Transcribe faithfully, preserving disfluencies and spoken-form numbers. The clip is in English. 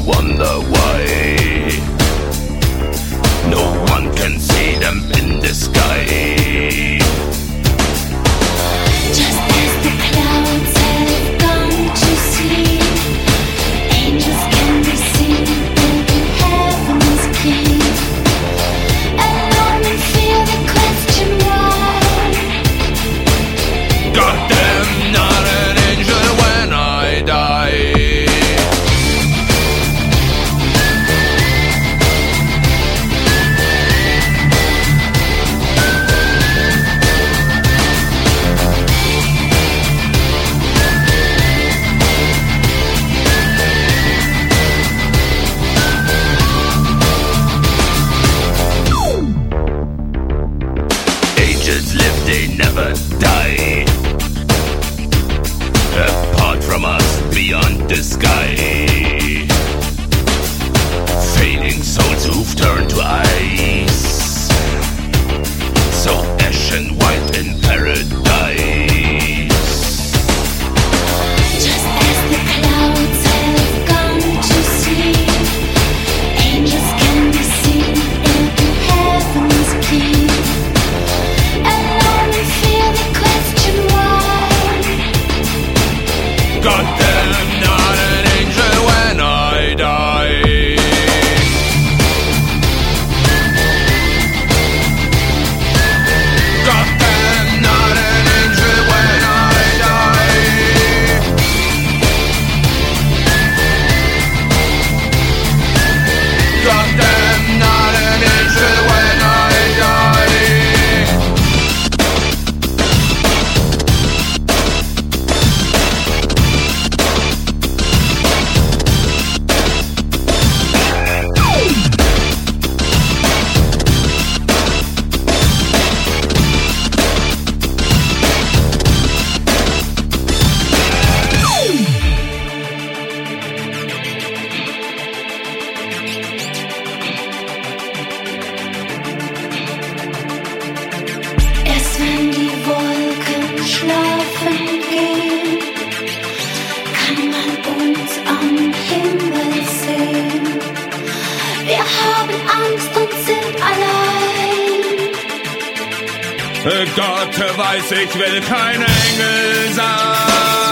wonder why no one can see them in the sky. Just as the clouds have gone to sleep, angels can be seen in heaven's keep. Alone and feel the question why. Goddamn, not an angel when I die. Angels live, they never die. Apart from us, beyond the sky. Fading souls who've turned to ice, so ash and white in paradise. Just as the clouds have gone to sleep, angels can be seen in heaven's keep. Alone and feel the question why. Goddamn, not an angel when I die. Goddamn, not an angel when I die. Goddamn, not an angel when I die. Erst wenn die Wolken schlafen gehen, kann man uns am Himmel sehen. Wir haben Angst und sind allein. Gott weiß, ich will kein Engel sein.